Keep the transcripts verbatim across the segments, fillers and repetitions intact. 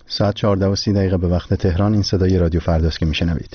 ساعت چهارده و سی دقیقه به وقت تهران. این صدای رادیو فرداست که میشنوید.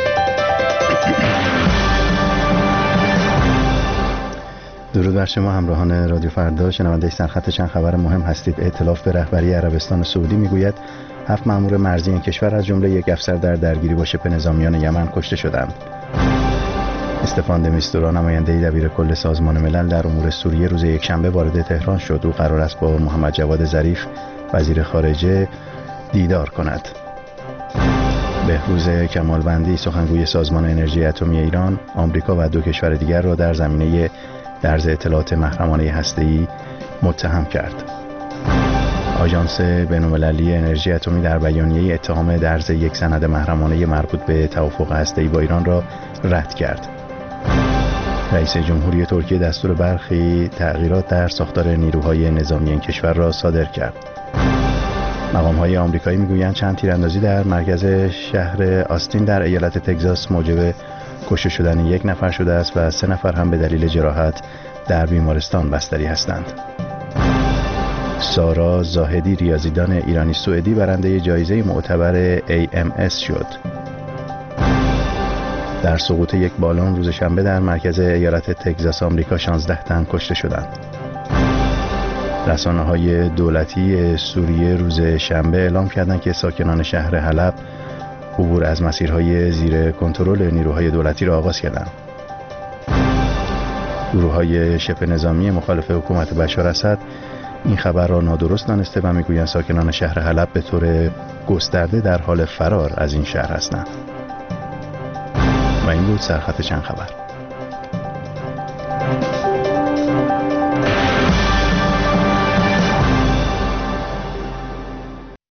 درود بر شما همراهان رادیو فردا. شنونده سرخط چند خبر مهم هستید. ائتلاف به رهبری عربستان سعودی میگوید هفت مأمور مرزی این کشور از جمله یک افسر در درگیری با شبه نظامیان یمن کشته شدند. استفان د میستورا نماینده دبیرکل سازمان ملل در امور سوریه روز یکشنبه وارد تهران شد. او قرار است با محمد جواد ظریف وزیر خارجه دیدار کند. بهروز کمالوندی سخنگوی سازمان انرژی اتمی ایران، آمریکا و دو کشور دیگر را در زمینه درز اطلاعات محرمانه هسته‌ای متهم کرد. آژانس بین‌المللی انرژی اتمی در بیانیه‌ای اتهام درز یک سند محرمانه مربوط به توافق هسته‌ای با ایران را رد کرد. رئیس جمهوری ترکیه دستور برخی تغییرات در ساختار نیروهای نظامی این کشور را صادر کرد. مقام‌های آمریکایی میگویند چند تیراندازی در مرکز شهر آستین در ایالت تگزاس موجب کشته شدن یک نفر شده است و سه نفر هم به دلیل جراحت در بیمارستان بستری هستند. سارا زاهدی ریاضیدان ایرانی سوئدی برنده جایزه معتبر ای ام اس شد. در سقوط یک بالون روز شنبه در مرکز ایالت تگزاس آمریکا شانزده تن کشته شدند. رسانه‌های دولتی سوریه روز شنبه اعلام کردند که ساکنان شهر حلب عبور از مسیرهای زیر کنترل نیروهای دولتی را آغاز کردند. گروه‌های شبه نظامی مخالف حکومت بشار اسد این خبر را نادرست دانسته و میگویند ساکنان شهر حلب به طور گسترده در حال فرار از این شهر هستند. و این بود سرخط چند خبر.